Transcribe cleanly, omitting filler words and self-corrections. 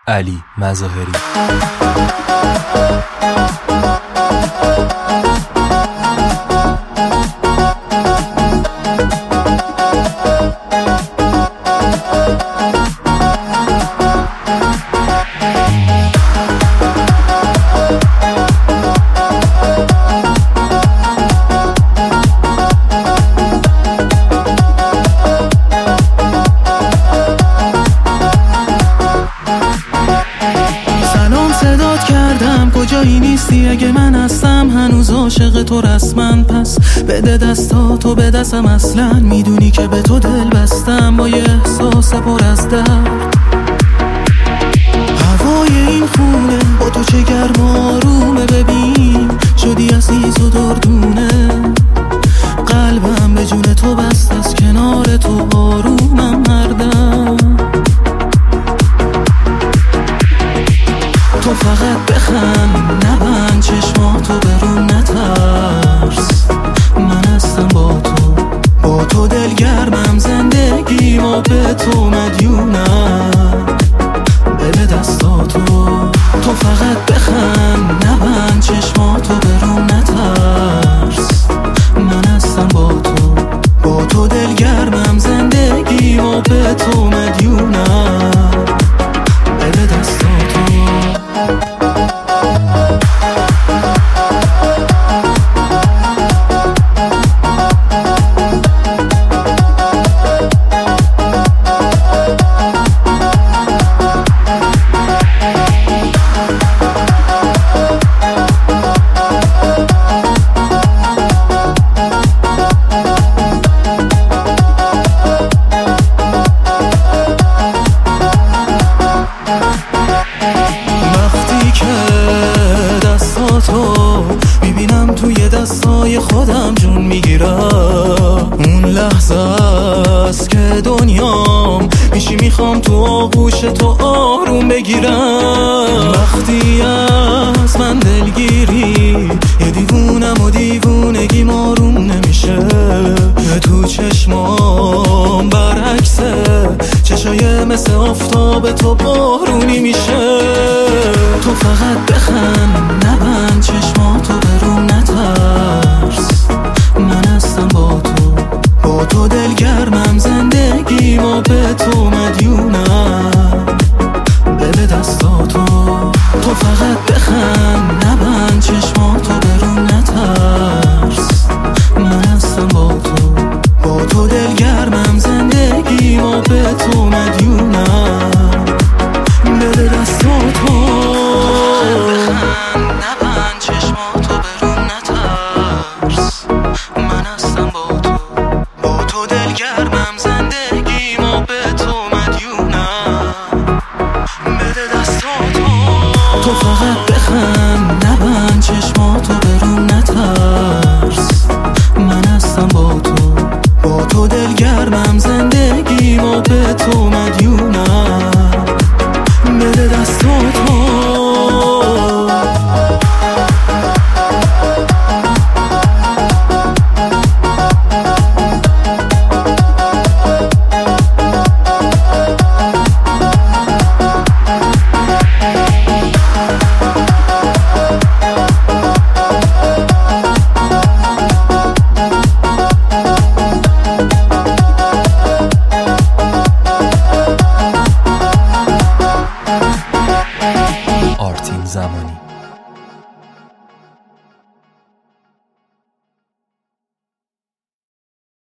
علی مظاهری. کجایی نیستی اگه من هستم هنوز عاشق تو رسما، پس بده دستاتو به دستم، اصلا میدونی که به تو دل بستم با یه احساس پر از درد. هوای این خونه با تو چه گرم آرومه، ببین شدی عزیز و دردونه، قلبم به جون تو بست، از کنار تو آرومم هر دم. تو فقط بخند نبند چشماتو برون نترس، من هستم با تو دلگرمم، زندگیمو به تو مدیونم، بده دستاتو. تو فقط بخند نبند چشماتو برون نترس، من هستم با تو دلگرمم، زندگیمو به تو مدیونم، بده دستاتو. میبینم توی دستای خودم جون میگیرم، اون لحظه است که دنیام میشی، میخوام تو آغوش تو آروم بگیرم. وقتی از من دلگیری یه دیوونم و دیوونگیم آروم نمیشه، تو چشمام برعکسه، چشای مثل آفتاب تو بارونی میشه. تو فقط بخند نبند چشماتو برون نترس، من هستم با تو دلگرمم، زندگیمو به تو مدیونم، بده دستاتو. تو فقط بخند نبند چشماتو برون نترس، من هستم با تو دلگرمم، زندگیمو به تو مدیونم، بده دستاتو. نبند چشماتو برون نترس، من هستم با تو دلگرمم، زندگیمو به تو مدیونم، بده دستاتو. تو فقط بخند نبند چشماتو برون نترس، من هستم با تو دلگرمم، زندگیمو به تو مدیونم، بده دستاتو. آرتین زمانی.